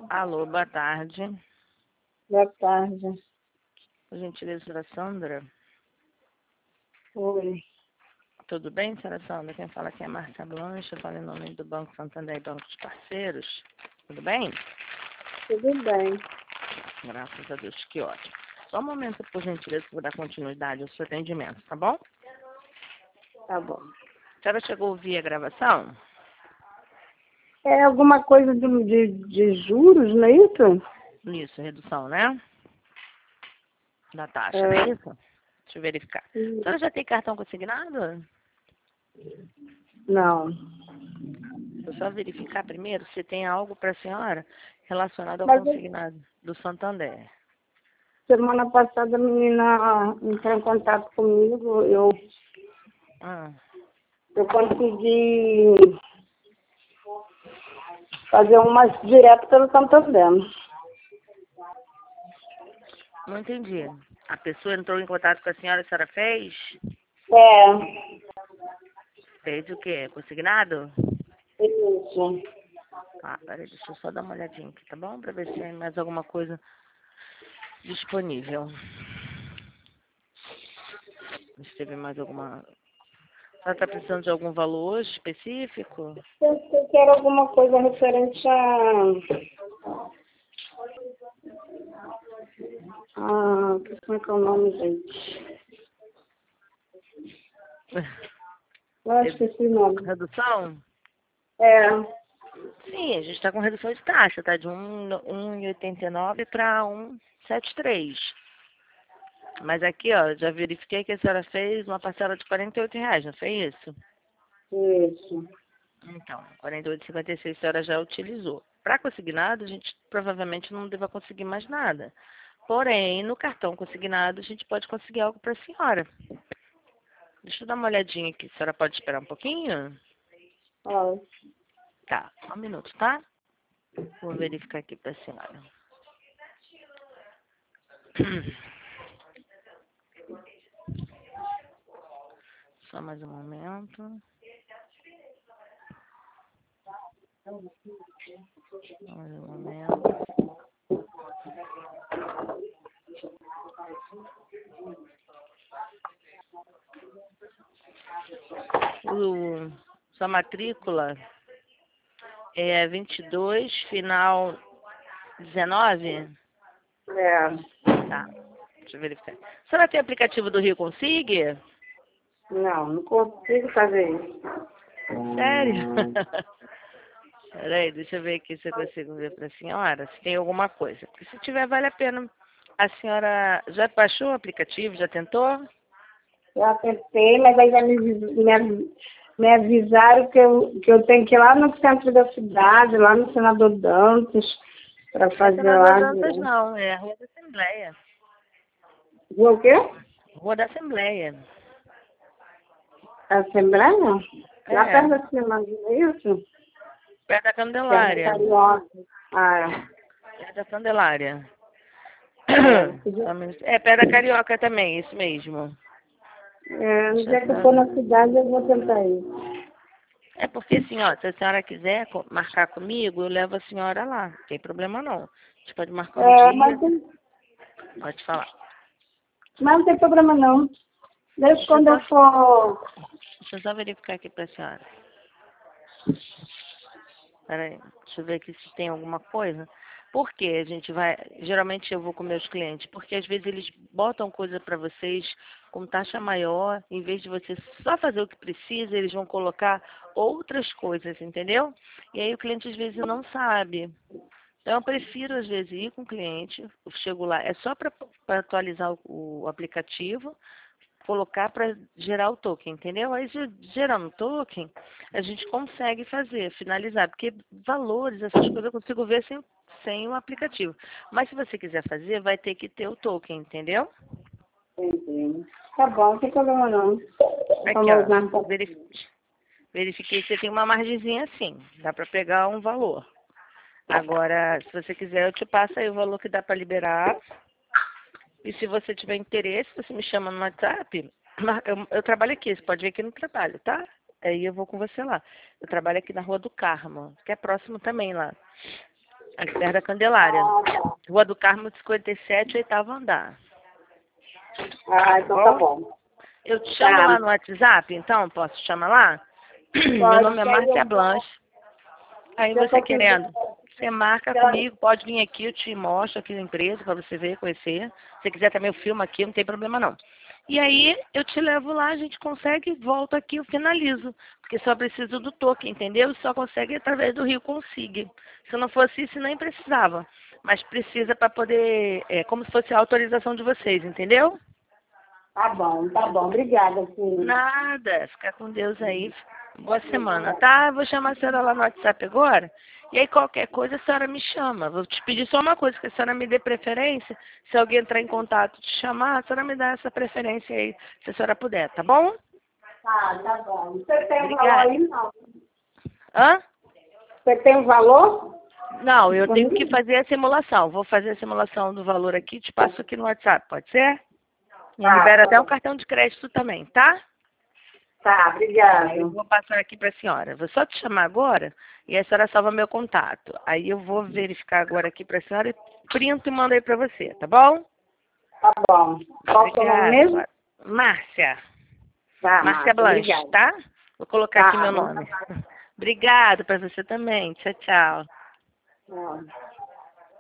Alô, boa tarde. Boa tarde. Por gentileza, senhora Sandra. Oi. Tudo bem, senhora Sandra? Quem fala aqui é Márcia Blanche, eu falo em nome do Banco Santander e Banco de Parceiros. Tudo bem? Tudo bem. Graças a Deus, que ótimo. Só um momento, por gentileza, que eu vou dar continuidade ao seu atendimento, tá bom? Tá bom. A senhora chegou a ouvir a gravação? É alguma coisa de juros, não é isso? Isso, redução, né? Da taxa, não é É. isso? Deixa eu verificar. A senhora já tem cartão consignado? Não. Vou só verificar primeiro se tem algo para a senhora relacionado ao Mas consignado do Santander. semana passada a menina entrou em contato comigo, Ah, eu consegui fazer umas direto pelo Santander. não entendi. A pessoa entrou em contato com a senhora fez? É, Fez o quê? Consignado? isso. Ah, peraí, deixa eu só dar uma olhadinha aqui, tá bom? Pra ver se tem mais alguma coisa disponível. Se teve mais alguma... A senhora tá precisando de algum valor hoje específico? Eu quero alguma coisa referente como é que é o nome, gente? Eu acho que esse nome. Redução? É, Sim, a gente está com redução de taxa, tá? De 1,89 para 1,73. Mas aqui, ó, já verifiquei que a senhora fez uma parcela de R$ 48, não foi isso? isso. Então, 48,56 a senhora já utilizou. Para consignado, a gente provavelmente não deva conseguir mais nada. Porém, no cartão consignado, a gente pode conseguir algo para a senhora. Deixa eu dar uma olhadinha aqui. A senhora pode esperar um pouquinho? Ó, Tá, só um minuto, tá? Vou verificar aqui para a senhora. Só mais um momento. Só mais um momento. Sua matrícula é 22, final 19? é. Tá, deixa eu verificar. A senhora tem aplicativo do Rio Consigue? Não consigo fazer isso. Sério? Peraí, deixa eu ver aqui se eu consigo ver para a senhora se tem alguma coisa. Porque se tiver, vale a pena. A senhora já baixou o aplicativo? Já tentou? Já tentei, mas aí já me avisaram que eu tenho que ir lá no centro da cidade, lá no Senador Dantas, para Não é fazer Senador lá. Dantas, não. É a Rua da Assembleia. O quê? Rua da Assembleia. Assembleia? Lá É, perto da Assembleia, é isso? perto da Perto da Candelária. Carioca. Ah, Perto da Candelária. é. É, perto da Carioca também, isso mesmo. No Deixa eu dia que eu for só... na cidade, eu vou tentar ir. É porque assim, ó, se a senhora quiser marcar comigo, eu levo a senhora lá. Não tem problema não. A gente pode marcar um É, dia, pode falar. mas não tem problema não. Desde Deixa eu quando só, eu for. deixa eu só verificar aqui pra senhora. Peraí, deixa eu ver aqui se tem alguma coisa. Porque a gente vai, geralmente eu vou com meus clientes, porque às vezes eles botam coisa para vocês com taxa maior, em vez de você só fazer o que precisa, eles vão colocar outras coisas, entendeu? E aí o cliente às vezes não sabe. Então eu prefiro às vezes ir com o cliente, eu chego lá, é só para atualizar o aplicativo, colocar para gerar o token, entendeu? Aí gerando o token, a gente consegue fazer, finalizar, porque valores, essas coisas eu consigo ver sem o aplicativo. Mas se você quiser fazer, vai ter que ter o token, entendeu? Entendi. Tá bom, não tem problema não. Aqui, Vamos ó, lá. verifiquei que você tem uma margenzinha assim, dá para pegar um valor. Agora, se você quiser, eu te passo aí o valor que dá para liberar. E se você tiver interesse, você me chama no WhatsApp. Eu trabalho aqui, você pode vir aqui no trabalho, tá? Aí eu vou com você lá. Eu trabalho aqui na Rua do Carmo, que é próximo também lá. aqui perto da Candelária. Ah, tá. Rua do Carmo 57, 8º andar. Ah, então tá bom. Eu te chamo Tá. lá no WhatsApp, então? Posso te chamar lá? Meu Pode, nome é que aí Márcia eu vou. Blanche. Aí Se eu você tô com querendo, você marca comigo, pode vir aqui, eu te mostro aqui na empresa para você ver, conhecer. Se você quiser também eu filmo aqui, não tem problema não. E aí eu te levo lá, a gente consegue, volto aqui, eu finalizo. Porque só preciso do toque, entendeu? Só consegue através do Rio Consigue. Se não fosse isso, nem precisava. Mas precisa para poder, como se fosse a autorização de vocês, entendeu? Tá bom, tá bom. Obrigada, sim. Nada, fica com Deus aí. Boa semana, tá? Eu vou chamar a senhora lá no WhatsApp agora. E aí qualquer coisa a senhora me chama. Vou te pedir só uma coisa, que a senhora me dê preferência. Se alguém entrar em contato te chamar, a senhora me dá essa preferência aí, se a senhora puder, tá bom? Tá bom. Você tem um valor Obrigada. aí, não? Hã? Você tem um valor? Não, eu tenho que fazer a simulação. Vou fazer a simulação do valor aqui, te passo aqui no WhatsApp, pode ser? Me libera Tá até um bom. cartão de crédito também, tá? Tá, obrigada. Aí eu vou passar aqui para a senhora. Vou só te chamar agora e a senhora salva meu contato. Aí eu vou verificar agora aqui para a senhora e printo e mando aí para você, tá bom? Tá bom. Qual o seu nome Obrigada. mesmo? Márcia. Tá, Márcia Blanche, obrigada. tá? Vou colocar aqui Tá, meu bom nome. trabalho. Obrigada para você também. Tchau, tchau. Tchau.